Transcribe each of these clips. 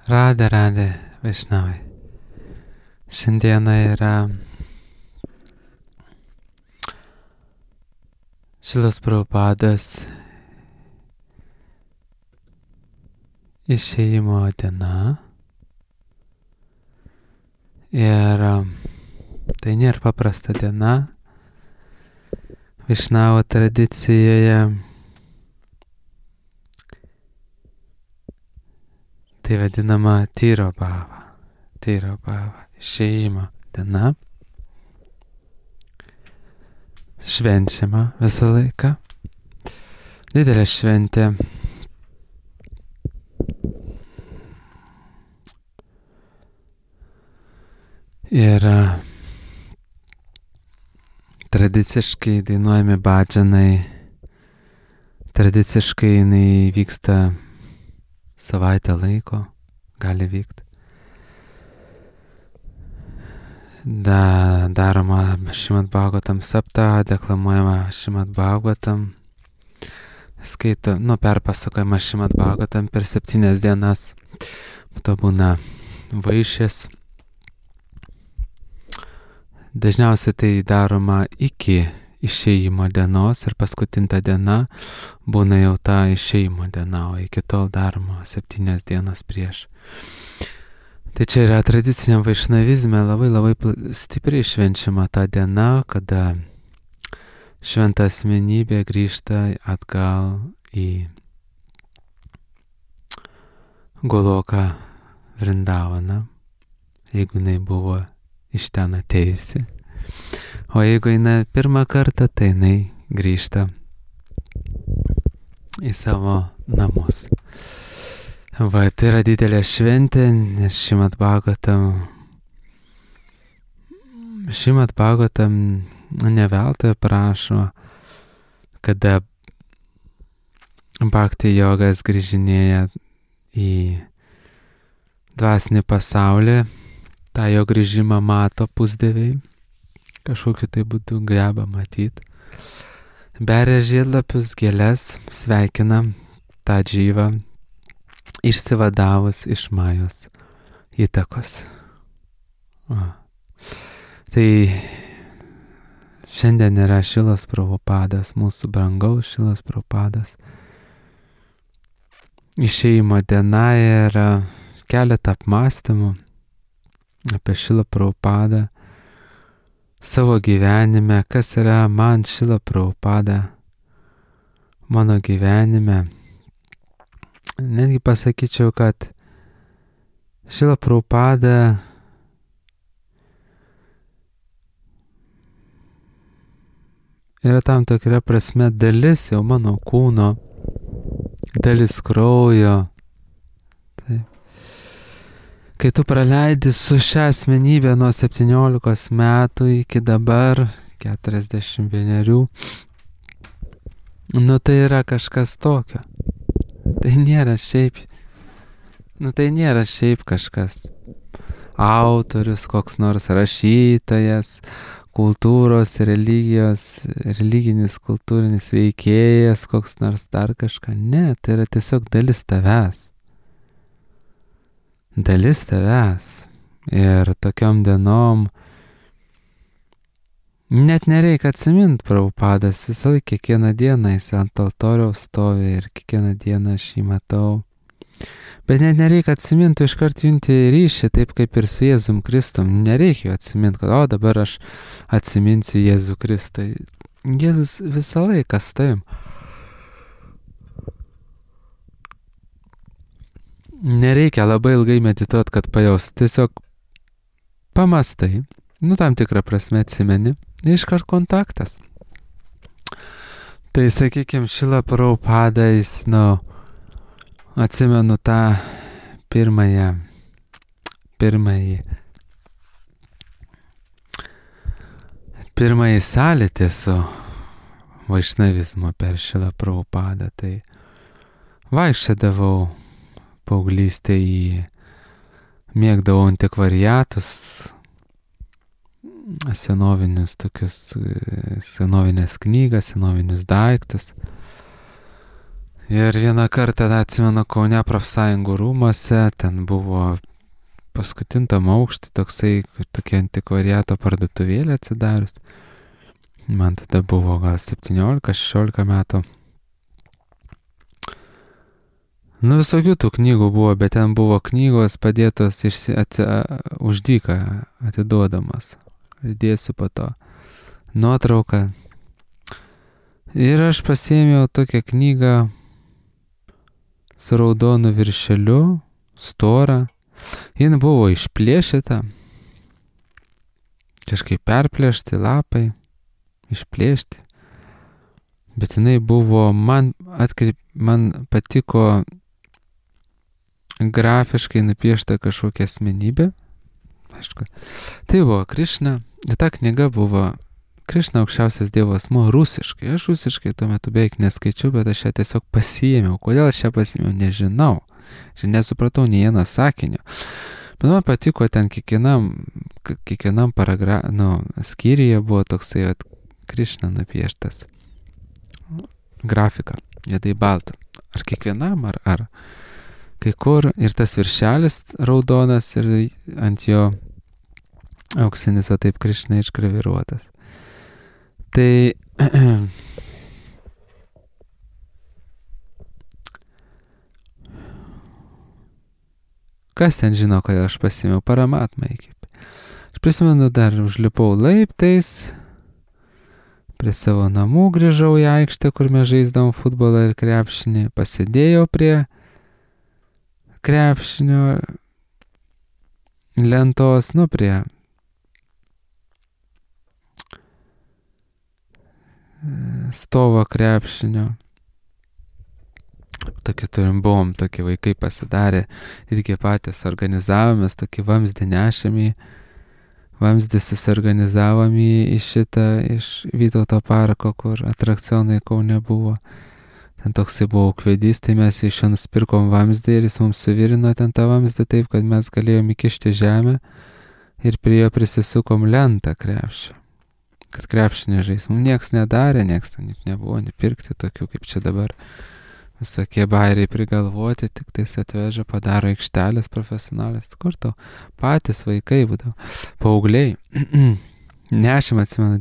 Radhe Vaishnavai. Šiandieną yra Šilos Prabhupados išėjimo diena. Ir tai nėra paprasta diena. Vaišnavo tradicijoje tai vadinama Tyro Bhava išėjimo diena. Švenčiama visą laiką. Didelė šventė. Ir tradiciškai dainuojami bhajanai. Tradiciškai jinai vyksta savaitę laiko, gali vykti. Daroma Šrimad Bhagavatam Saptaha, deklamuojama Šrimad Bhagavatam, perpasakojama Šrimad Bhagavatam per 7 dienas. To būna vaišės. Dažniausiai tai daroma iki išėjimo dienos ir paskutinta diena būna jau ta išėjimo diena, o iki tol daroma 7 dienas prieš. Tai čia yra tradiciniam vaišnavizme labai stipriai švenčiama ta diena, kada šventa asmenybė grįžta atgal į Goloką Vrindavaną, jeigu jinai buvo iš ten atėjusi. O jeigu jinai pirmą kartą, tai jinai grįžta į savo namus. Va, tai yra didelė šventė, nes Šrimad Bhagavatam ne veltui prašo, kada bhakti jogas grįžinėja į dvasinį pasaulį, tą jo grįžimą mato pusdieviai, kažkokiu tai būdu geba matyti. Beria žiedlapius, gėles, sveikina tą džyvą, išsivadavus iš Majos įtakos. Tai šiandien yra Šilos Prabhupadas, mūsų brangaus Šilos Prabhupadas išėjimo diena ir keletą apmąstymų apie Šilą Prabhupadą savo gyvenime, kas yra man Šila Prabhupada mano gyvenime. Netgi pasakyčiau, kad Šila Prabhupada yra tam tikra prasme dalis jau mano kūno, dalis kraujo. Taip. Kai tu praleidi su šią asmenybę nuo 17 metų iki dabar 41, tai yra kažkas tokio. Tai nėra šiaip kažkas. Autorius, koks nors rašytojas, kultūros, religinis, kultūrinis veikėjas, koks nors dar kažką. Ne, tai yra tiesiog dalis tavęs. Dalis tavęs. Ir tokiom dienom net nereikia atsiminti Prabhupadas. Visą laiką kiekvieną dieną jis ant altoriaus stovi ir kiekvieną dieną aš jį matau. Bet net nereikia atsiminti, iškart junti ryšį, taip kaip ir su Jėzum Kristum. Nereikia jo atsiminti, kad dabar aš atsiminsiu Jėzų Kristą. Jėzus visą laiką su tavim. Nereikia labai ilgai medituoti, kad pajaus. Tiesiog pamastai, tam tikrą prasme atsimeni, iškart kontaktas. Tai sakykime, Šila Prabhupada, atsimenu tą pirmąjį sąlytį su vaišnavizmu per Šilą Prabhupadą. Tai vaikščiodavau paauglystėje, mėgdavau antikvariatus, senovines knygas, senovinius daiktus. Ir vieną kartą, atsimenu, Kaune profsąjungų rūmose, ten buvo paskutintam aukštį toksai, tokia antikvariato parduotuvėlė atsidarius. Man tada buvo gal 17-16 metų. Nu, visokių tų knygų buvo, bet ten buvo knygos padėtos už dyką atiduodamas. Įdėsiu po to nuotrauką. Ir aš pasiėmiau tokią knygą su raudonu viršeliu, storą. Jin buvo išplėšyta, kažkaip perplėšti lapai, išplėšti. Bet jinai buvo, man patiko grafiškai nupiešta kažkokia asmenybė. Aišku, tai buvo Krišna. Ir ta knyga buvo Krišna aukščiausias Dievo asmuo rusiškai. Aš rusiškai tuo metu beveik neskaičiau, bet aš ją tiesiog pasiėmiau. Kodėl aš ją pasiėmiau, nežinau. Aš nesupratau nei vieną sakinį. Bet man patiko ten kiekvienam skyriuje buvo toksai Krišna nupieštas. Grafika, juodai balta. Ar kiekvienam, ar kai kur. Ir tas viršelis raudonas ir ant jo auksinis, o taip Krišna išgraviruotas. Tai kas ten žino, kodėl aš pasiėmiau Paramatmą įkvėpį. Aš prisimenu, dar užlipau laiptais, prie savo namų grįžau į aikštę, kur mes žaisdavom futbolą ir krepšinį, pasidėjau prie krepšinio lentos, prie stovo krepšinio. Buvom tokie vaikai pasidarę, irgi patys organizavomės, tokį vamzdį nešėmį, vamzdį susiorganizavom į šitą iš Vytauto parko, kur atrakcionai Kaune buvo. Ten toksai buvo ūkvedys, tai mes iš jo nusipirkom vamzdį ir jis mums suvirino ten tą vamzdį taip, kad mes galėjom įkišti žemę ir prie jo prisisukom lentą krepšio. Kad krepšinį žais. Mums nieks nedarė, nieks ten nebuvo nepirkti tokių kaip čia dabar. Visokie bairiai prigalvoti, tik tais atveža, padaro aikštelės profesionalės. Kur to? Patys vaikai būdavo. Paaugliai. Nešim, atsimenu,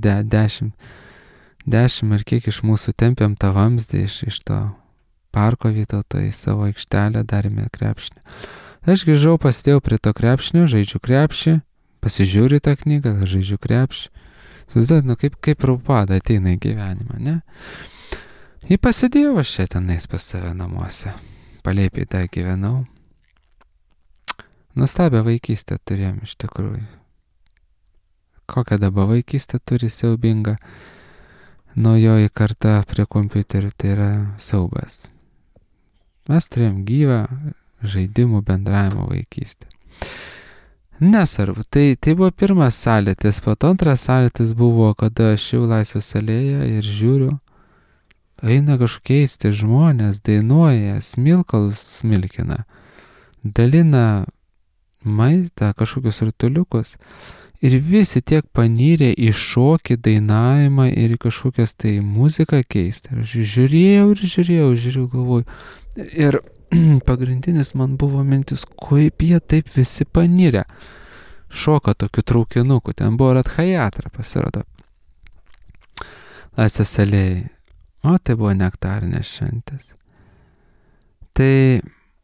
10 ir kiek iš mūsų tempėm tą vamzdį iš to parko Vytauto į savo aikštelę, darėme krepšinį. Aš grįžau, pasidėjau prie to krepšinio, žaidžiu krepšį, pasižiūriu tą knygą, žaidžiu krepšį. Susidėt, kaip raupada ateina į gyvenimą, ne? Jį pasidėjau aš čia tenais pas save namuose. Palėpiai tą gyvenau. Nuostabią vaikystę turėjom iš tikrųjų. Kokią dabar vaikystę turi siaubinga. Naujoji karta prie kompiuterių, tai yra siaubas. Mes turėjom gyvą žaidimų bendravimo vaikystę. Nesvarbu, tai buvo pirmas sąlytis, po to antras sąlytis buvo, kada aš jau Laisvės alėją ir žiūriu, eina kažkeisti žmonės, dainuoja, smilkalus smilkina, dalina maistą, kažkokius rutuliukus ir visi tiek panyrė į šokį, dainavimą ir į kažkokias tai muziką keistą. Ir aš žiūrėjau, galvoju. Ir pagrindinis man buvo mintis, kaip jie taip visi panyrė. Šoka tokių traukinukų, ten buvo Radhajatra, pasirodo. Laisvės alėjai. O tai buvo nektarinės šventės. Tai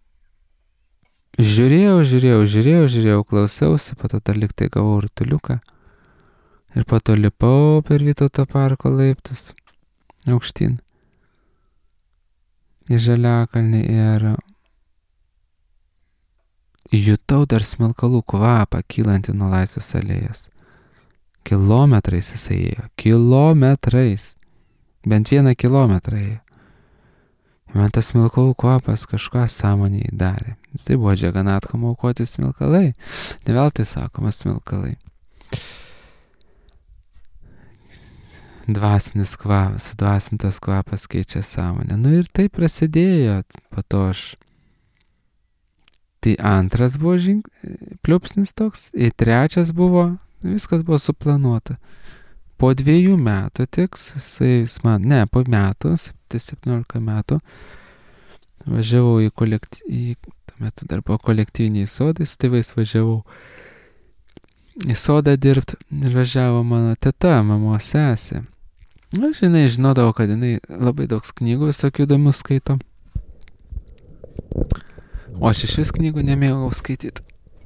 žiūrėjau, klausiausi, po to dar liktai gavau rutuliuką. Ir po to lipau per Vytauto parko laiptus aukštyn į Žaliakalnį ir jutau dar smilkalų kvapą kylantį nuo Laisvės alėjos. Kilometrais jisai ėjo. Kilometrais. Bent 1 kilometrą ėjo. Man tas smilkalų kvapas kažką sąmonėje darė. Tai buvo Džaganatham aukoti smilkalai. Ne veltui sakoma smilkalai. Dvasinis kvapas, sudvasintas kvapas keičia sąmonę. Ir tai prasidėjo. Po to aš. Tai antras buvo pliupsnis toks. Ir trečias buvo. Viskas buvo suplanuota. Po 2 metų tiks, po metų, 17 metų, važiavau tuo metu dar buvo kolektyviniai sodai, su tėvais važiavau į sodą dirbti ir važiavo mano teta, mamos sesė. Aš žinodavau, kad jinai labai daug knygų visokių įdomių skaito. O aš iš vis knygų nemėgau skaityti.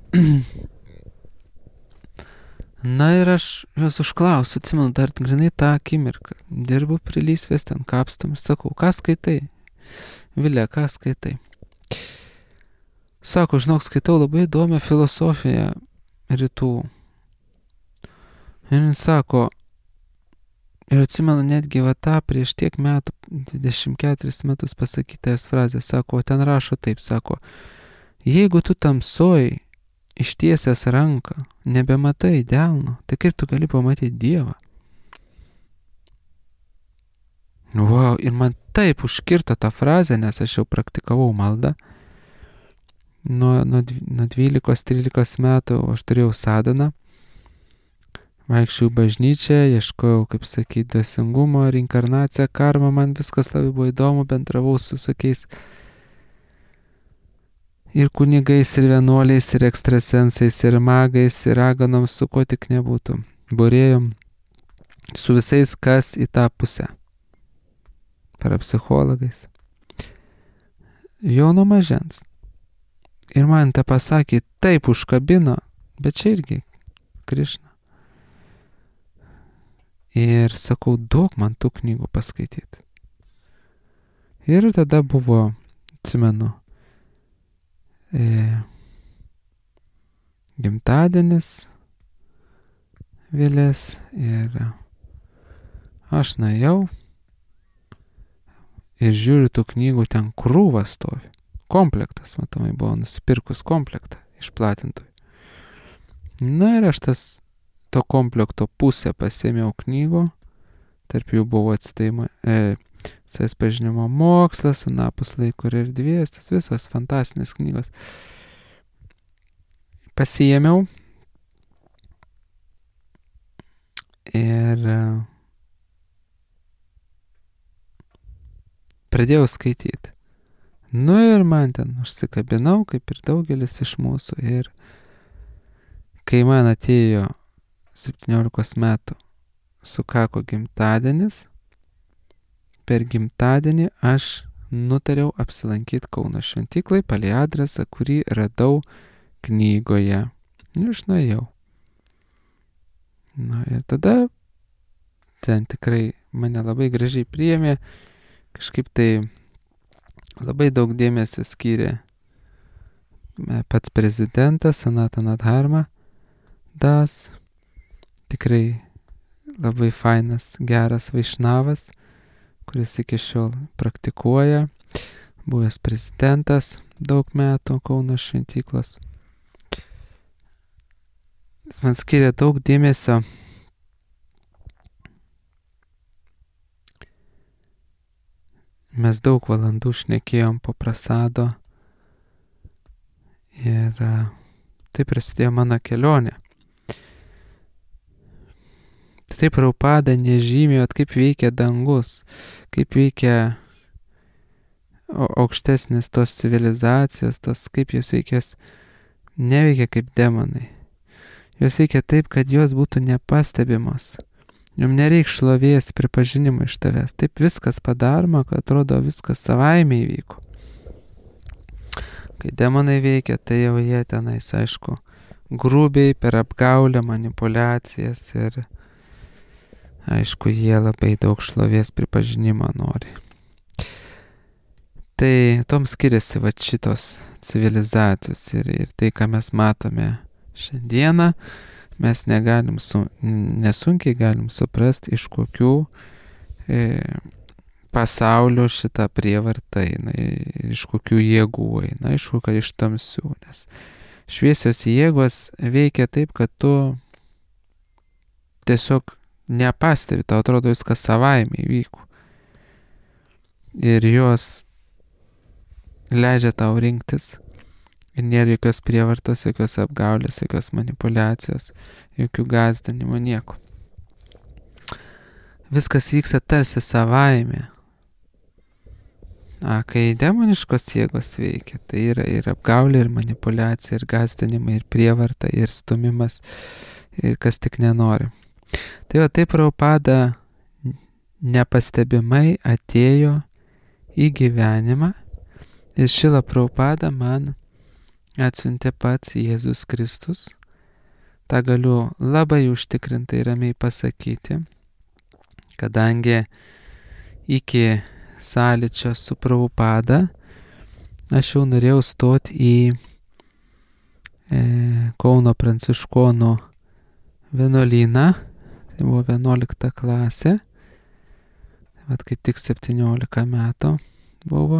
Na ir aš juos užklausiu, atsimenu, dar grinai tą akimirką. Dirbu prie lysvės, ten kapstam, sakau, ką skaitai? Vilė, ką skaitai? Sako, žinok, skaitau labai įdomią filosofiją rytų. Ir jis sako, ir atsimenu netgi va tą prieš tiek metų, 24 metus pasakytąs frazę, sako, ten rašo taip, sako, jeigu tu tamsoj ištiesęs ranką, nebematai delno, tai kaip tu gali pamatyti Dievą? Wow, ir man taip užkirto tą frazę, nes aš jau praktikavau maldą. Nuo 12-13 metų aš turėjau sadhaną. Vaikščiau bažnyčią, ieškojau, kaip sakyti, dvasingumo, reinkarnaciją, karmą, man viskas labai buvo įdomu, bendravau su visokiais ir kunigais, ir vienuoliais, ir ekstrasensais, ir magais, ir raganom, su ko tik nebūtų. Būrėjom su visais, kas į tą pusę. Parapsichologais. Jau nuo mažens. Ir man tą pasakė, taip užkabino, bet čia irgi Krišna. Ir sakau, daug man tų knygų paskaityti. Ir tada buvo, atsimenu, gimtadienis Vilės ir aš nuėjau ir žiūriu tų knygų, ten krūva stovi. Komplektas, matomai, buvo nusipirkus komplektą iš platintojų. Na ir aš to komplekto pusę pasėmiau knygų, tarp jų buvo savęs pažinimo mokslas, anapus laiko ir erdvės, tas visas fantastinės knygos. Pasiėmiau ir pradėjau skaityti. Nu ir man ten užsikabinau, kaip ir daugelis iš mūsų. Ir kai man atėjo 17 metų sukako gimtadienis, per gimtadienį aš nutariau apsilankyti Kauno šventyklai palei adresą, kurį radau knygoje. Ir aš nuėjau. Na ir tada ten tikrai mane labai gražiai priėmė, kažkaip tai labai daug dėmesio skyrė pats prezidentas Sanatana Dharma Das, tikrai labai fainas, geras vaišnavas, kuris iki šiol praktikuoja, buvęs prezidentas daug metų Kauno šventyklos. Jis man skiria daug dėmesio. Mes daug valandų šnekėjom po prasado ir taip prasidėjo mano kelionė. Taip Prabhupada nežymėjo, kaip veikia dangus, kaip veikia aukštesnės tos civilizacijos, kaip jos neveikia kaip demonai. Jos veikia taip, kad jos būtų nepastebimos. Jums nereikia šlovės pripažinimo iš tavęs. Taip viskas padaroma, kad atrodo viskas savaime įvyko. Kai demonai veikia, tai jau jie tenais, aišku, grubiai per apgaulę, manipulacijas ir aišku, jie labai daug šlovės pripažinimo nori. Tai tom skiriasi va šitos civilizacijos ir tai, ką mes matome šiandieną, mes nesunkiai galim suprasti, iš kokių pasaulio šitą prievartą eina, iš kokių jėgų eina, aišku, kad iš tamsių, nes šviesios jėgos veikia taip, kad tu tiesiog nepastebi, tau atrodo viskas savaime įvyko. Ir jos leidžia tau rinktis. Ir nėra jokios prievartos, jokios apgaulės, jokios manipulacijos, jokių gąsdinimų, nieko. Viskas vyksta tarsi savaime. Kai demoniškos jėgos veikia, tai yra ir apgaulė, ir manipulacija, ir gąsdinimai, ir prievarta, ir stumimas, ir kas tik nenori. Tai va taip Prabhupada nepastebimai atėjo į gyvenimą ir Šrila Prabhupada man atsiuntė pats Jėzus Kristus. Ta galiu labai užtikrintai ramiai pasakyti, kadangi iki sąlyčio su Prabhupada aš jau norėjau stoti į Kauno pranciškonų vienuolyną, tai buvo 11 klasė, vat kaip tik 17 metų buvo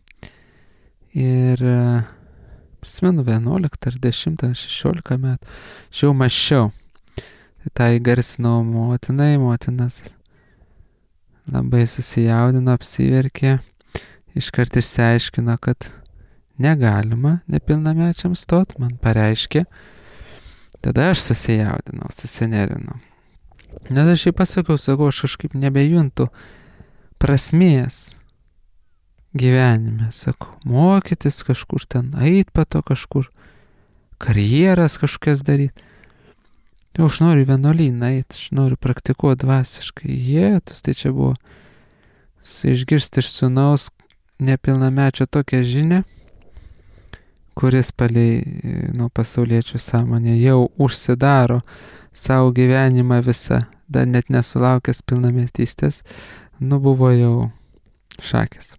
ir prisimenu 11 ar 10 ar 16 metų, aš jau mąsčiau, tai įgarsinau motinai, motinas labai susijaudino, apsiverkė, iškart išsiaiškino, kad negalima nepilnamečiams stot, man pareiškė. Tada aš susijaudinau, susinervinau. Nes aš jai pasakiau, aš kažkaip nebejuntu prasmės gyvenime, sakau, mokytis kažkur ten, eit pato kažkur, karjeras kažkokias daryti. Jau aš noriu vienuolyną eiti, aš noriu praktikuoti dvasiškai. Jėtus, tai čia buvo išgirsti iš sūnaus nepilnamečio tokią žinią, kuris palei pasauliečių sąmonę jau užsidaro savo gyvenimą visą, dar net nesulaukęs pilnametystės, buvo jau šakės.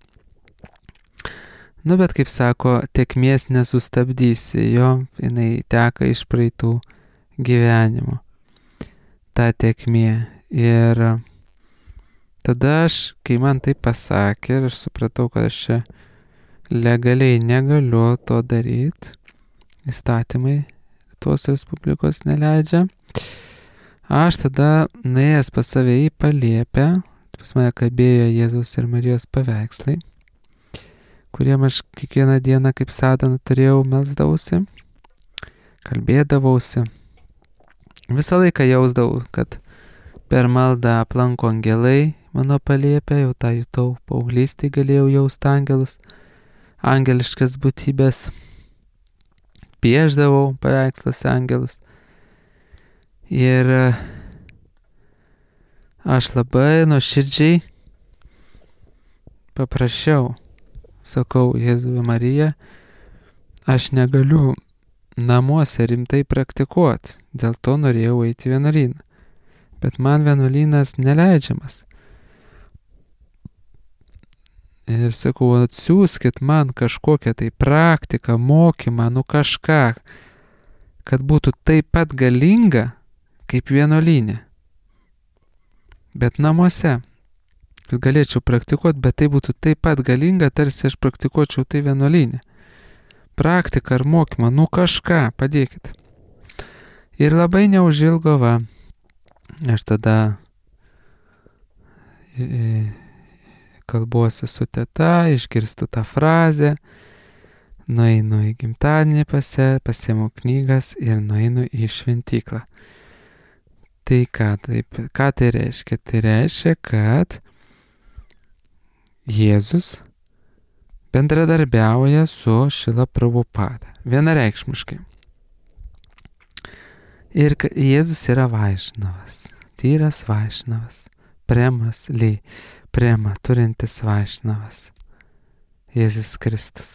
Bet kaip sako, tėkmės nesustabdysi, jo, jinai teka iš praeitų gyvenimo, ta tėkmė. Ir tada aš, kai man tai pasakė, ir aš supratau, kad aš čia legaliai negaliu to daryti, įstatymai tos Respublikos neleidžia, aš tada nuėjęs pas save į palėpę, pas mane kabėjo Jėzaus ir Marijos paveikslai, kuriem aš kiekvieną dieną kaip sadana turėjau, melsdavausi, kalbėdavausi. Visą laiką jausdavau, kad per maldą aplanko angelai mano palėpę, jau tą jutau, paauglystėj galėjau jausti angelus, angeliškas būtybės, piešdavau paveiksluose angelus. Ir aš labai nuoširdžiai paprašiau, sakau, Jėzui Marija, aš negaliu namuose rimtai praktikuoti, dėl to norėjau eiti į vienuolyną. Bet man vienuolynas neleidžiamas. Ir sakau, atsiųskit man kažkokią tai praktiką, mokymą, kažką, kad būtų taip pat galinga, kaip vienuolynė. Bet namuose. Kad galėčiau praktikuoti, bet tai būtų taip pat galinga, tarsi aš praktikuočiau tai vienuolynė. Praktiką ar mokymą, kažką, padėkit. Ir labai neužilgo, aš tada kalbuosi su teta, išgirstu tą frazę, nueinu į gimtadienį pasiimu knygas ir nueinu į šventyklą. Tai ką tai reiškia? Tai reiškia, kad Jėzus bendradarbiauja su Šrila Prabhupada. Vienareikšmiškai. Ir Jėzus yra Vaišnavas. Tyras Vaišnavas. Premas prema turintis Vaišnavas. Jėzus Kristus.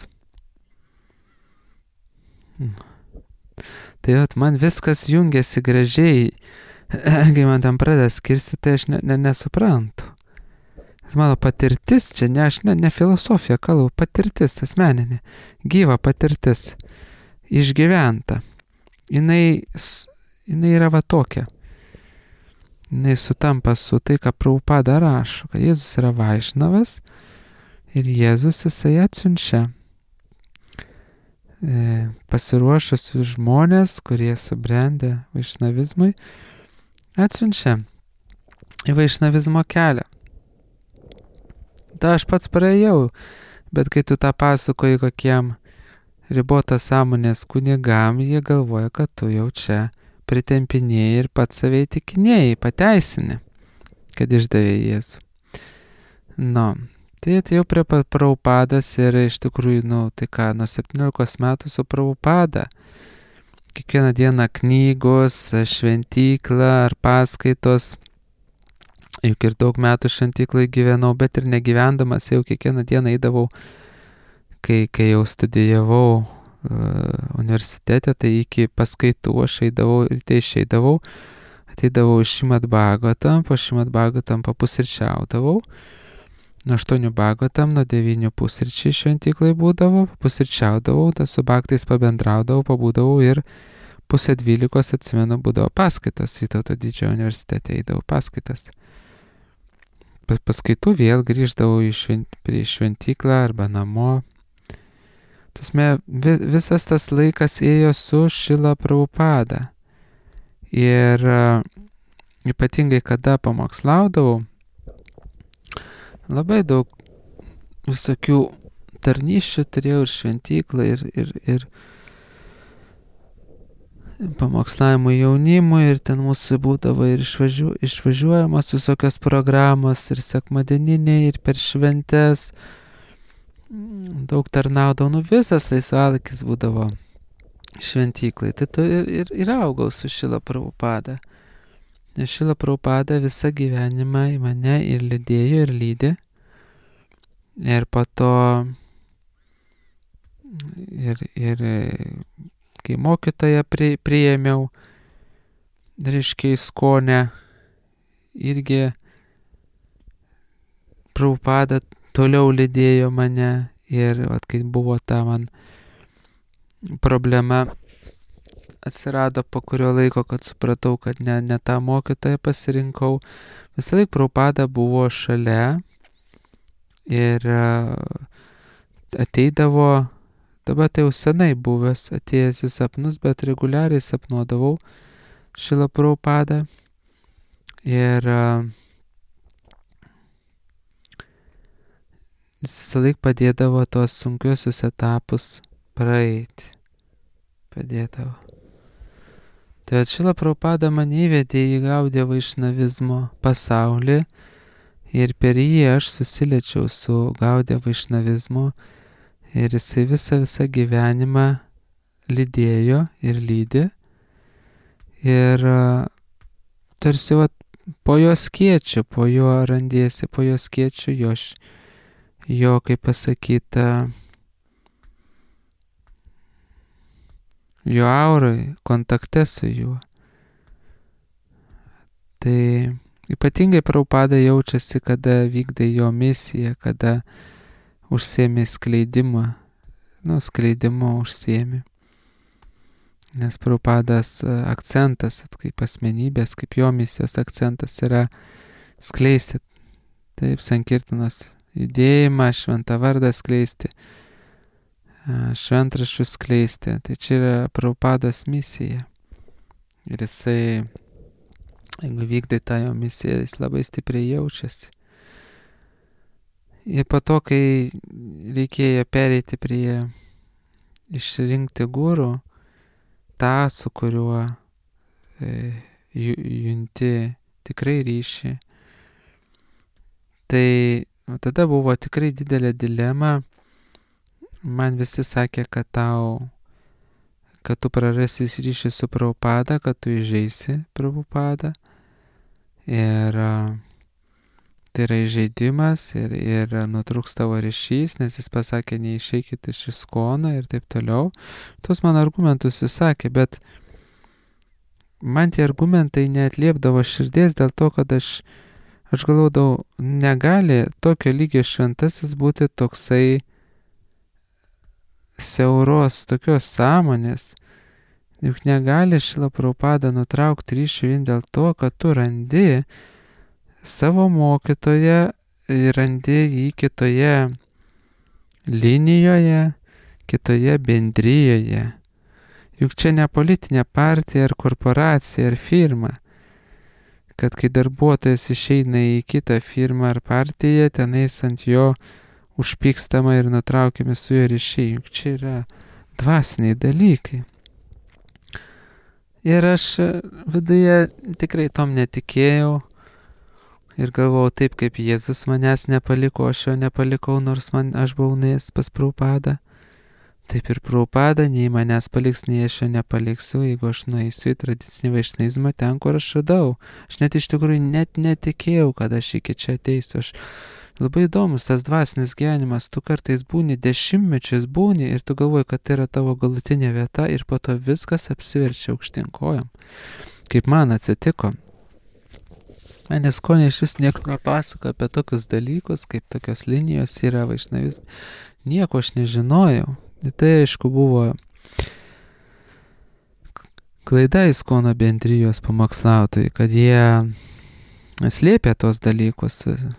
Tai man viskas jungiasi gražiai. Kai man tam pradeda skirsti, tai aš nesuprantu. Mano patirtis, čia ne filosofija, kalbu, patirtis asmeninė, gyva patirtis, išgyventa. Jinai yra tokia. Jinai sutampa su tai, ką Prabhupada rašo, kad Jėzus yra Vaišnavas ir Jėzus jisai atsiunčia pasiruošusius žmonės, kurie subrendę vaišnavizmui, atsiunčia į vaišnavizmo kelią. Ta aš pats praėjau, bet kai tu tą pasakoji kokiem ribotos sąmonės kunigam, jie galvoja, kad tu jau čia pritempinėjai ir pats save įtikinėjai, pateisini, kad išdavė Jėzų. Tai atėjau prie Prabhupadas ir iš tikrųjų, nuo 17 metų su Prabhupada. Kiekvieną dieną knygos, šventykla ar paskaitos. Juk ir daug metų šventyklai gyvenau, bet ir negyvendamas jau kiekvieną dieną eidavau, kai jau studijavau universitete, tai iki paskaitų aš eidavau ir tai išeidavau, ateidavau iš Šrimad Bhagavatam, po Šrimad Bhagavatam papusryčiaudavau, nuo 8 Bhagavatam, nuo 9 pusryčiai šventyklai būdavo, papusryčiaudavau, su bhaktais pabendraudavau, pabūdavau ir 11:30, atsimenu, būdavo paskaitos, Vytauto didžiojo universitete eidavau paskaitas. Paskaitų vėl grįždavau į šventyklą arba namo. Tasme, visas tas laikas ėjo su Šrila Prabhupada. Ir ypatingai kada pamokslaudavau, labai daug visokių tarnysčių turėjau ir šventyklą, ir pamokslavimų jaunimui, ir ten mūsų būdavo ir išvažiuojamos visokios programos, ir sekmadieniniai, ir per šventes. Daug tarnaudavau, visas laisvalakis būdavo šventyklai. Tai ir augau su Šrila Prabhupada. Nes Šrila Prabhupada visą gyvenimą į mane ir lydėjo, ir lydi. Ir po to, ir kai mokytoją priėmiau, reiškia į Skonę, irgi Prabhupada toliau lydėjo mane. Ir kai buvo ta man problema, atsirado po kurio laiko, kad supratau, kad ne tą mokytoją pasirinkau. Visą laiką Prabhupada buvo šalia ir ateidavo, dabar tai jau senai buvęs, atėjęs į sapnus, bet reguliariai sapnuodavau Šrila Prabhupada. Ir jis visą laiką padėdavo tos sunkiuosius etapus praeiti. Padėdavo. Tai Šrila Prabhupada mane įvedė į Gaudiją Vaišnavizmo pasaulį ir per jį aš susiliečiau su Gaudiją Vaišnavizmu ir jisai visą gyvenimą lydėjo ir lydi. Ir tarsi po jo skėčiu, po jo randiesi, po jo skėčiu jo, kaip pasakyta, jo aurai, kontakte su juo. Tai ypatingai Prabhupada jaučiasi, kada vykdai jo misiją, kada užsiėmė skleidimą, skleidimu užsiėmė. Nes Prabhupadas akcentas, kaip asmenybės, kaip jo misijos akcentas yra skleisti, taip, sankirtanos judėjimą, šventą vardą skleisti, šventraščius skleisti. Tai čia yra Prabhupados misija. Ir jisai, jeigu vykdai tą jo misiją, jis labai stipriai jaučiasi. Ir po to, kai reikėjo pereiti prie išrinkti gurų, tą, su kuriuo junti tikrai ryšį, tai tada buvo tikrai didelė dilema. Man visi sakė, kad tu prarasi ryšį su Prabhupada, kad tu įžeisi Prabhupadą. Ir tai yra įžeidimas ir nutrūks tavo ryšys, nes jis pasakė, neišeikit iš Iskono ir taip toliau. Tuos man argumentus jis sakė, bet man tie argumentai neatliepdavo širdies dėl to, kad aš galvodavau, negali tokio lygio šventasis būti toksai siauros, tokios sąmonės. Juk negali Šrila Prabhupada nutraukti ryšį vien dėl to, kad tu randi savo mokytoją, randi jį kitoje linijoje, kitoje bendrijoje. Juk čia ne politinė partija ar korporacija ar firma. Kad kai darbuotojas išeina į kitą firmą ar partiją, tenais ant jo užpykstama ir nutraukiami su juo ryšiai. Juk čia yra dvasiniai dalykai. Ir aš viduje tikrai tom netikėjau. Ir galvojau taip, kaip Jėzus manęs nepaliko, aš jo nepalikau, nors aš buvau nuėjęs pas Prabhupadą. Taip ir Prabhupada nei manęs paliks, nei aš jo nepaliksiu, jeigu aš nueisiu į tradicinį vaišnavizmą ten, kur aš radau. Aš net iš tikrųjų net netikėjau, kad aš iki čia ateisiu. Aš labai įdomus tas dvasinis gyvenimas, tu kartais būni, dešimtmečius būni ir tu galvoji, kad tai yra tavo galutinė vieta ir po to viskas apsiverčia aukštyn kojom. Kaip man atsitiko. Manęs kone iš vis niekas nepasako apie tokius dalykus, kaip tokios linijos yra vaišnavizme. Nieko aš nežinojau. Tai aišku buvo klaida Iskono bendrijos pamokslautojai, kad jie slėpė tos dalykus.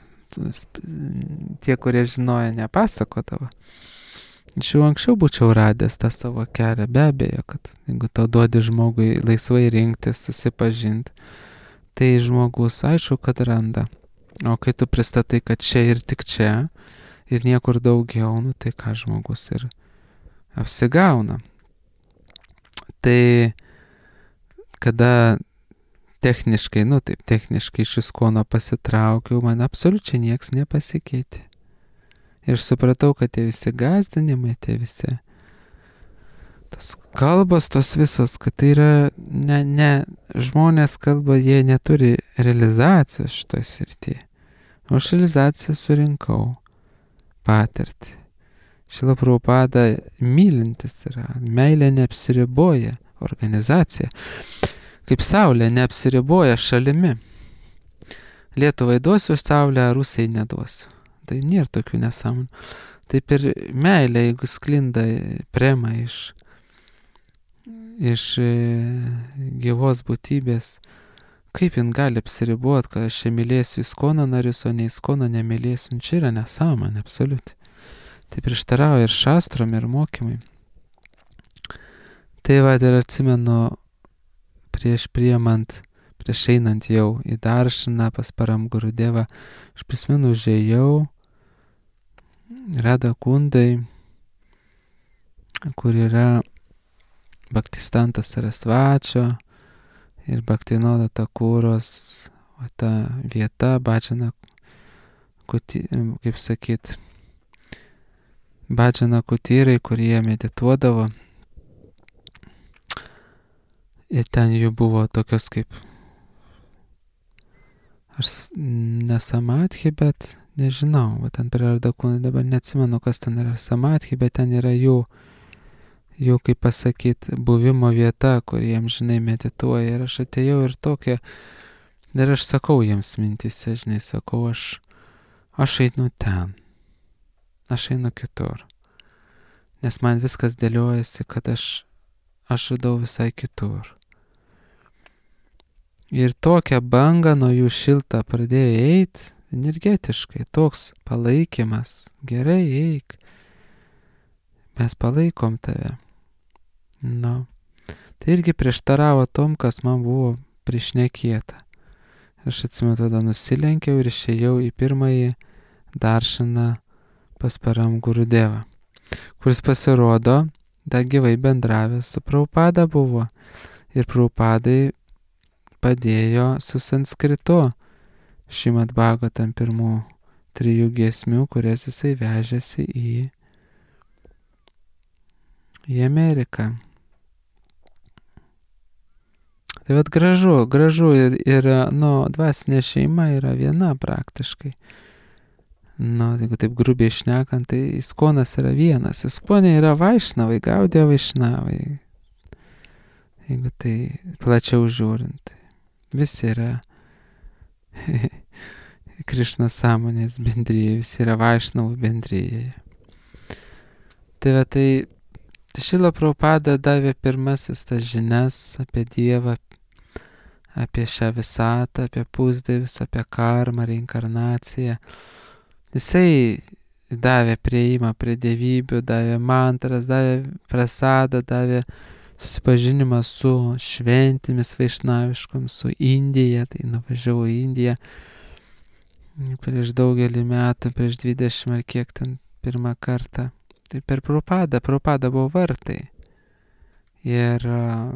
Tie, kurie žinojo, nepasakodavo. Aš jau anksčiau būčiau radęs tą savo kelią, be abejo, kad jeigu to duodi žmogui laisvai rinktis, susipažinti, tai žmogus aišku, kad randa. O kai tu pristatai, kad čia ir tik čia, ir niekur daugiau, nu tai ką žmogus ir apsigauna. Tai kada techniškai iš Iskono pasitraukiau, man absoliučiai nieks nepasikeitė. Ir supratau, kad tie visi gąsdinimai, tie visi tos kalbos, tos visos, kad tai yra ne žmonės kalba, jie neturi realizacijos šitoj srityje. O aš realizaciją surinkau, patirtį. Šila Prabhupada mylintis yra, meilė neapsiriboja organizacija. Kaip saulė neapsiriboja šalimi. Lietuvai duosiu saulę, Rusijai neduosiu. Tai nėra tokių nesąmonių. Taip ir meilė, jeigu sklinda prema iš gyvos būtybės, kaip jin gali apsiribuoti, kad aš čia mylėsiu Iskono narius, o ne Iskono nemylėsiu. Čia yra nesąmonė, absoliuti. Tai prieštarauja ir šastrom, ir mokymai. Tai va, ir atsimenu, prieš einant jau į Daršaną pas Param Gurudevą, aš prisimenu, užėjau Radha Kundai, kur yra Bhaktistantas Sarasvačio ir Bhaktivinoda Thakuros, ta vieta, Bhajana, kaip sakyt, Bhajana kutyrai, kurie medituodavo. Ir ten jų buvo tokios kaip, aš nesamadhi, bet nežinau, va ten prie Radha Kundai, dabar neatsimenu, kas ten yra samadhi, bet ten yra jų, kaip pasakyt, buvimo vieta, kur jiems, žinai, medituoja. Ir aš atėjau ir tokia, ir aš sakau jiems mintise, žinai, sakau, aš einu ten. Aš einu kitur. Nes man viskas dėliojasi, kad aš radau visai kitur. Ir tokią bangą nuo jų šiltą pradėjo eiti, energetiškai, toks palaikymas. Gerai, eik. Mes palaikom tave. Nu. Tai irgi prieštaravo tom, kas man buvo prišnekėta. Aš atsimenu, tada nusilenkiau ir išėjau į pirmąjį Daršaną pas Param Gurudevą, kuris pasirodo, da gyvai bendravęs su Prabhupada buvo. Ir Prabhupadai padėjo su sanskritu Šrimad Bhagavatam pirmų 3 giesmių, kurias jisai vežėsi į Ameriką. Tai vat gražu ir dvasinė šeima yra viena praktiškai. Jeigu taip grubiai šnekant, tai Iskonas yra vienas. Iskone yra vaišnavai, Gaudijo vaišnavai. Jeigu tai plačiau žiūrint, visi yra Krišnos sąmonės bendryje, visi yra vaišnavų bendryje. Tai Šrila Prabhupada davė pirmasis tas žinias apie Dievą, apie šią visatą, apie pusdievius, apie karmą, reinkarnaciją. Jisai davė prieimą prie dievybių, davė mantras, davė prasadą, davė susipažinimą su šventėmis vaišnaviškom, su Indija. Tai nuvažiavau į Indiją prieš daugelį metų, prieš 20 ar kiek ten pirmą kartą. Tai per Prabhupada buvo vartai. Ir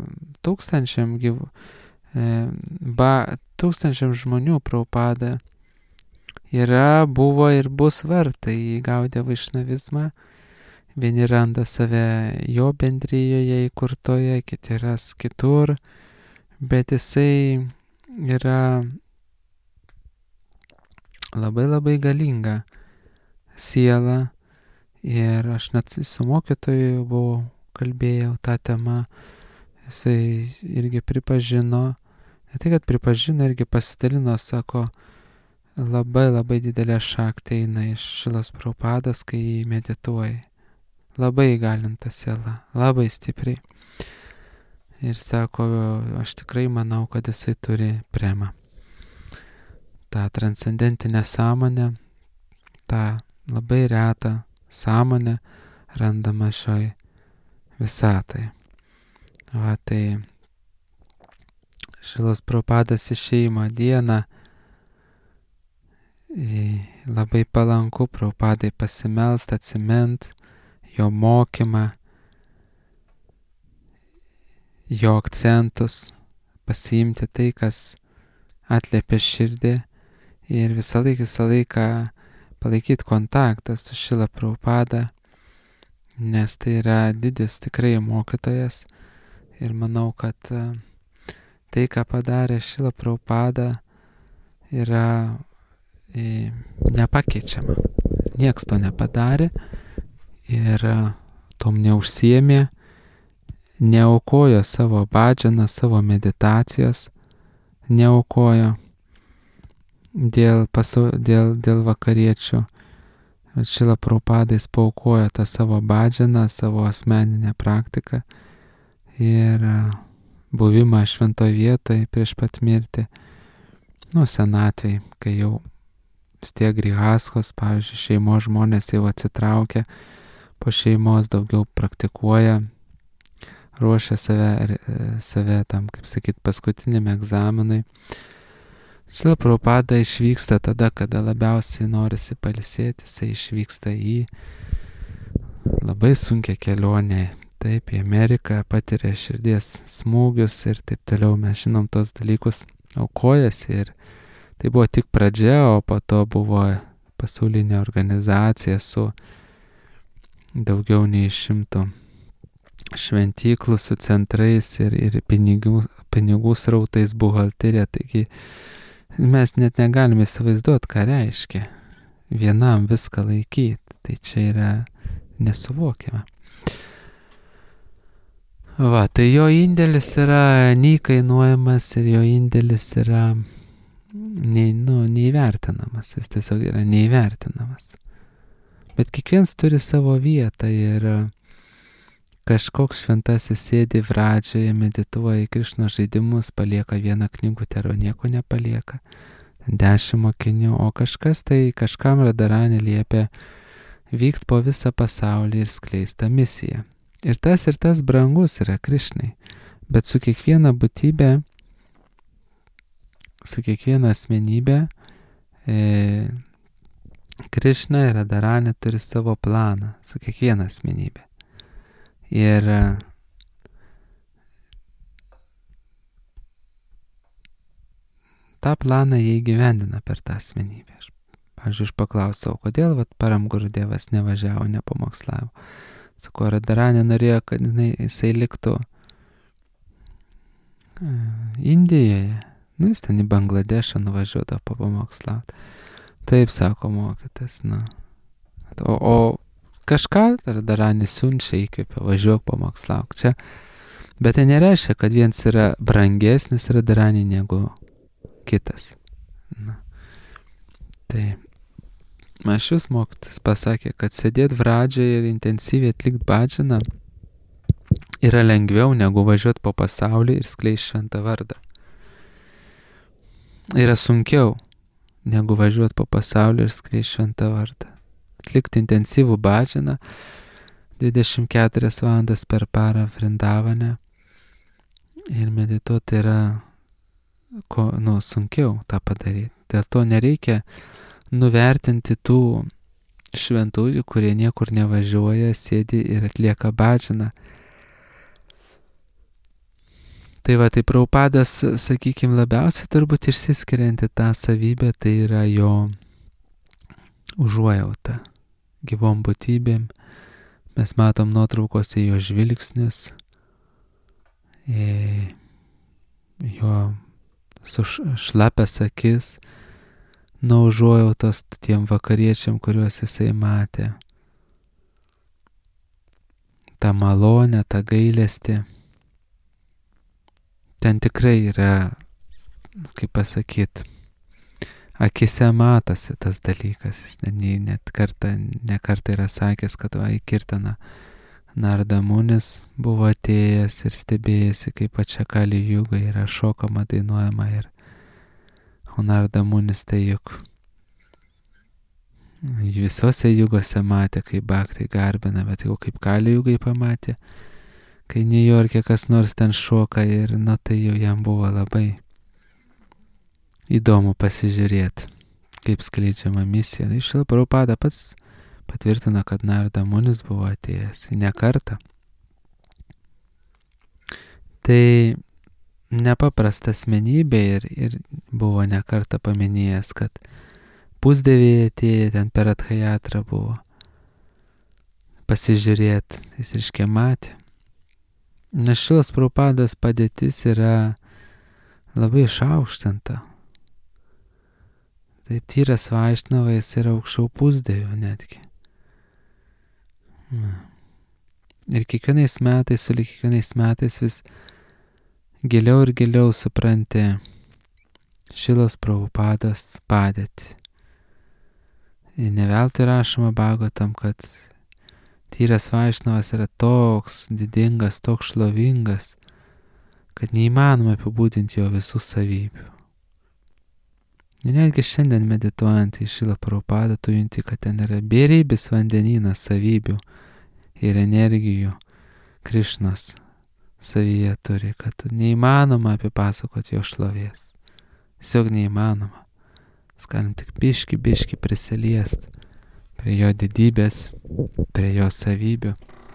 tūkstančiam žmonių Prabhupada yra, buvo ir bus vartai į Gaudiją Vaišnavizmą. Vieni randa save jo bendrijoje įkurtoje, kiti ras kitur, bet jisai yra labai labai galinga siela ir aš net su mokytoju buvau kalbėjau tą temą, jisai irgi pripažino, ne tai kad pripažino, irgi pasidalino, sako, labai labai didelė šakti eina iš Šilos Prabhupados, kai jį medituoji. Labai įgalinta siela, labai stipriai. Ir sako, aš tikrai manau, kad jisai turi premą. tą transcendentinę sąmonę, tą labai retą sąmonę randama šioj visatai. Va, tai Šilos Prabhupados išėjimo dieną labai palanku Prabhupadai pasimelst, atsimint jo mokymą, jo akcentus, pasiimti tai, kas atliepia širdį ir visą laiką palaikyti kontaktą su Šila Prabhupada, nes tai yra didis tikrai mokytojas ir manau, kad tai, ką padarė Šila Prabhupada, yra nepakeičiama. Nieks to nepadarė ir tom neužsiėmė, neaukojo savo bhadžaną, savo meditacijos, neaukojo dėl vakariečių. Šila Prabhupada jis paaukojo tą savo bhadžaną, savo asmeninę praktiką ir buvimą šventoje vietoje prieš pat mirtį, senatvėj, kai jau vis tiek grihaskos, pavyzdžiui, šeimos žmonės jau atsitraukia, po šeimos daugiau praktikuoja, ruošia save tam, kaip sakyt, paskutiniam egzaminui. Šila Prabhupada išvyksta tada, kada labiausiai norisi pailsėti, jisai išvyksta į labai sunkią kelionę, taip, į Ameriką, patiria širdies smūgius ir taip toliau, mes žinom tos dalykus, aukojasi ir tai buvo tik pradžia, o po to buvo pasaulinė organizacija su daugiau nei 100 šventyklų, su centrais ir pinigų srautais, buhalterija, taigi mes net negalime įsivaizduoti, ką reiškia vienam viską laikyti, tai čia yra nesuvokiama. Va, tai jo indėlis yra neįkainuojamas ir jo indėlis yra neįvertinamas, jis tiesiog yra neįvertinamas. Bet kiekvienas turi savo vietą ir kažkoks šventasis sėdi Vradžioje, medituoja į Krišnos žaidimus, palieka vieną knygutę ar nieko nepalieka, 10 mokinių, o kažkam Radharani liepia vykti po visą pasaulį ir skleisti tą misiją. Ir tas brangus yra Krišnai, bet su kiekviena būtybė, su kiekviena asmenybė, Krišna ir Radharani turi savo planą su kiekviena asmenybė. Ir tą planą jie įgyvendina per tą asmenybę. Aš paklausiau, kodėl Param Gurudevas nevažiavo, nepamokslavo. Sako, Radharani norėjo, kad jisai liktų Indijoje. Jis ten į Bangladešą nuvažiuodavo papamokslauti. Taip, sako mokytas. O kažką Radharani siunčia, įkvėpia, važiuok pamokslauk čia. Bet tai nereiškia, kad vienas yra brangesnis Radharani negu kitas. Tai šis mokytas pasakė, kad sėdėti Vradžioje ir intensyviai atlikti bhadžaną yra lengviau negu važiuoti po pasaulį ir skleisti šventą vardą. Yra sunkiau negu važiuoti po pasaulį ir skleisti šventą vardą. Atlikti intensyvų bhadžaną 24 valandas per parą Vrindavane ir medituoti yra sunkiau tą padaryti. Dėl to nereikia nuvertinti tų šventųjų, kurie niekur nevažiuoja, sėdi ir atlieka bhadžaną. Tai tai Prabhupadas, sakykime, labiausiai turbūt išsiskirianti tą savybę, tai yra jo užuojautą gyvom būtybėm. Mes matom nuotraukose jo žvilgsnius, jo šlapias akis, nuo užuojautos tiem vakariečiam, kuriuos jisai matė. Ta malonė, ta gailestį. Ten tikrai yra, kaip pasakyt, akise matosi tas dalykas. Jis ne kartą yra sakęs, kad į Kirtaną Nardamunis buvo atėjęs ir stebėjęsi, kaip pačia Kali Juga yra šokama, dainuojama. O Nardamunis tai juk visose jugose matė, kaip bhaktai garbina, bet jau kaip Kali Jugai pamatė, kai Niujorke kas nors ten šoka ir tai jau jam buvo labai įdomu pasižiūrėti, kaip skleidžiama misija. Šrila Prabhupada pats patvirtina, kad Nardamunis buvo atėjęs ne kartą. Tai nepaprasta asmenybė ir buvo ne kartą paminėjęs, kad pusdieviai atėję ten per Adhayatrą buvo pasižiūrėti, jis reiškia matė. Nes Šrilos Prabhupados padėtis yra labai išaukštinta. Taip, tyras Vaišnavas yra aukščiau pusdievių netgi. Ir kiekvienais metais vis giliau ir giliau supranti Šrilos Prabhupados padėtį. Ir ne veltui rašoma Bhagavatam, kad tyras Vaišnavas yra toks didingas, toks šlovingas, kad neįmanoma apibūdinti jo visų savybių. Ir netgi šiandien medituojant į Šrilą Prabhupadą, tu junti, kad ten yra beribis vandenynas savybių ir energijų Krišnos savyje turi, kad neįmanoma apipasakoti jo šlovės. Tiesiog neįmanoma. Mes galim tik biški prisiliesti prie jo didybės, prie jo savybių.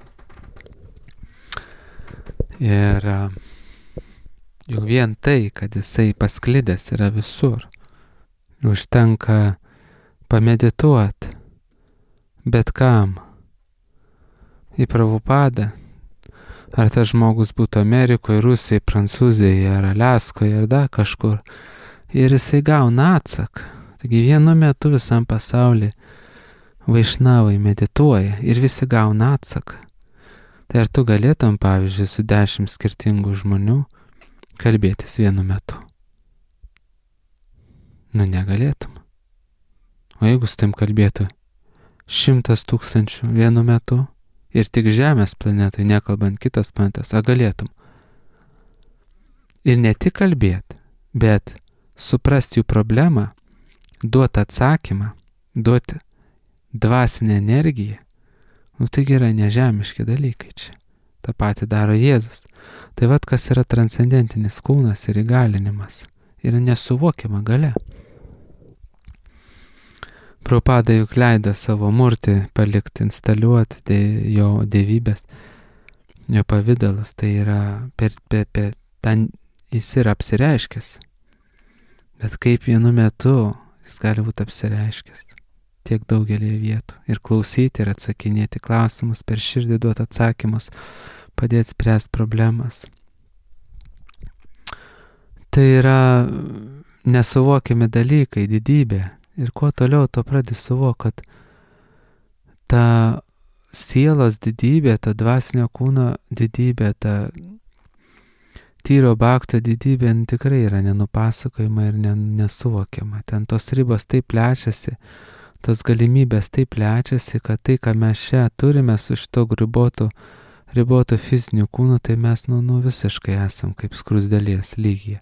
Ir jau vien tai, kad jisai pasklidęs yra visur, užtenka pamedituoti bet kam į Prabhupadą. Ar tas žmogus būtų Amerikoje, Rusijoje, Prancūzijoje, ar Aliaskoje, ar dar kažkur. Ir jisai gauna atsaką. Taigi vienu metu visam pasaulyje vaišnavai medituoja ir visi gauna atsaką. Tai ar tu galėtum, pavyzdžiui, su 10 skirtingų žmonių kalbėtis vienu metu? Negalėtum. O jeigu su tim kalbėtų 100 000 vienu metu ir tik Žemės planetai, nekalbant kitas planetas, galėtum? Ir ne tik kalbėti, bet suprasti jų problemą, duoti atsakymą, duoti dvasinę energiją. Taigi yra nežemiški dalykai čia. Ta pati daro Jėzus. Tai vat kas yra transcendentinis kūnas ir įgalinimas. Yra nesuvokiama galia. Prabhupada juk leido savo murtį palikti, instaliuoti jo dievybės, jo pavidalus. Tai yra ten jis yra apsireiškęs. Bet kaip vienu metu jis gali būti apsireiškęs tiek daugelį vietų ir klausyti ir atsakinėti klausimus, per širdį duoti atsakymus, padėti spręsti problemas. Tai yra nesuvokiami dalykai, didybė. Ir kuo toliau, to pradedi suvokti, kad ta sielos didybė, ta dvasinio kūno didybė, ta tyro bhakto didybė tikrai yra nenupasakojama ir nesuvokiama. Ten tos ribos taip plečiasi, tos galimybės taip plečiasi, kad tai, ką mes čia turime su šito ribotu fiziniu kūnu, tai mes visiškai esam kaip skrusdelės lygyje.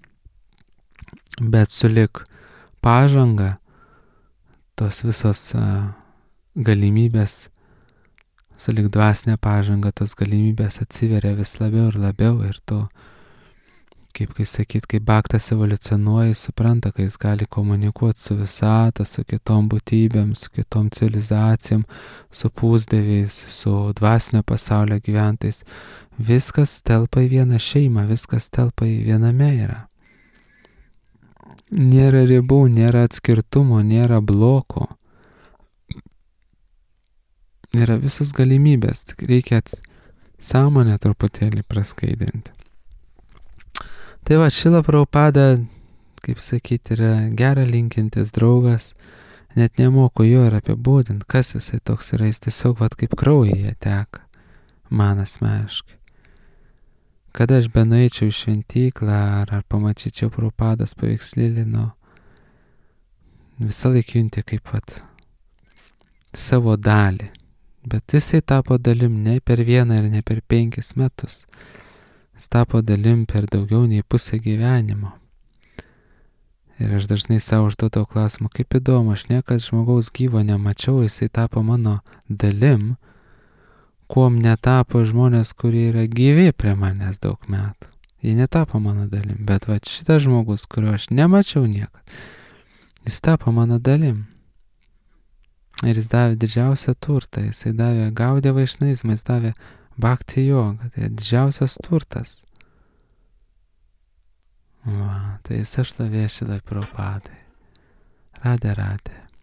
Bet sulik pažanga, tos visos galimybės, sulik dvasinė pažanga, tos galimybės atsiveria vis labiau ir labiau ir tu, kaip bhaktas evoliucionuoja, supranta, kad jis gali komunikuoti su visata, su kitom būtybėm, su kitom civilizacijom, su pusdieviais, su dvasinio pasaulio gyventais. Viskas telpa į vieną šeimą, viskas telpa į viename yra. Nėra ribų, nėra atskirtumo, nėra bloko. yra visos galimybės, tik reikia sąmonę truputėlį praskaidinti. Tai va, Šrila Prabhupada, kaip sakyti, yra gerą linkintis draugas, net nemoku jo ir apibūdinti, kas jisai toks yra, jis tiesiog vat kaip kraujyje teka, man asmeniškai. Kada aš benueičiau į šventyklą ar pamatyčiau Prabhupados paveikslėlį, visą laiką junti kaip vat savo dalį. Bet jisai tapo dalim ne per 1 ir ne per 5 metus. Jis tapo dalim per daugiau nei pusę gyvenimo. Ir aš dažnai savo užduodau klausimą, kaip įdomu, aš niekad žmogaus gyvo nemačiau, jisai tapo mano dalim, kuom netapo žmonės, kurie yra gyvi prie manęs daug metų. Jie netapo mano dalim, bet va šitas žmogus, kurio aš nemačiau niekad, jis tapo mano dalim. Ir jis davė didžiausią turtą, jisai davė Gaudiją vaišnavizmą, jis davė Bhakti jogą, tai didžiausias turtas. Va, tai visa šlovė Šrilai Prabhupadai. Radhe Radhe.